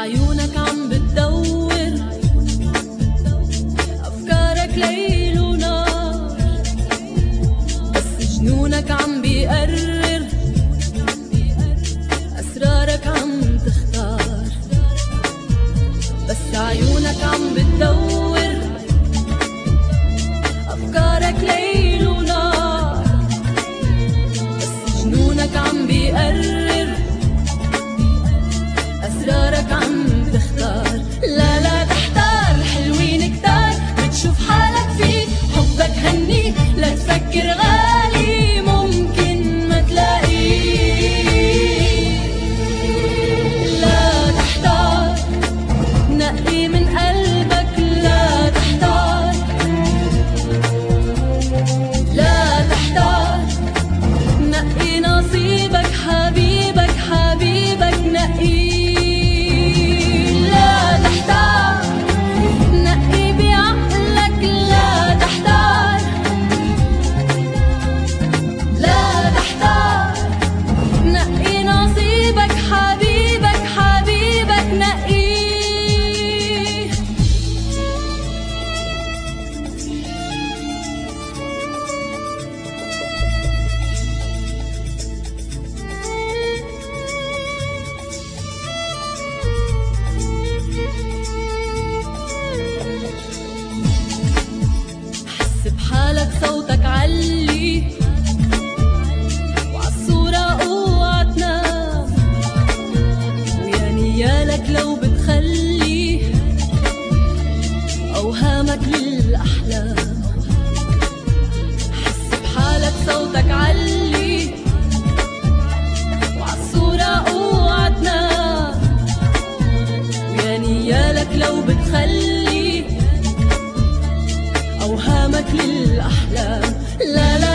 عيونك عم بتدور أفكارك ليل ونار، بس جنونك عم بيقرر أسرارك عم تختار. بس عيونك عم بتدور أفكارك ليل ونار، بس جنونك عم بيقرر أسرارك عم تختار. لا لا تحتار، حلوين كتار بتشوف حالك فيه، حبك هني لا تفكر غالي ممكن ما تلاقيه. لا تحتار، نقي من قلبك، لا تحتار. لا تحتار، نقي نصيبك، حبيبك حبيبك نقي. حالك صوتك علي وعالصورة اوعى تنام، ويا نيالك لو بتخلي اوهامك للاحلام. حس بحالك صوتك علي وعالصورة اوعى تنام، ويا نيالك لو بتخلي أوهامك للأحلام. لا لا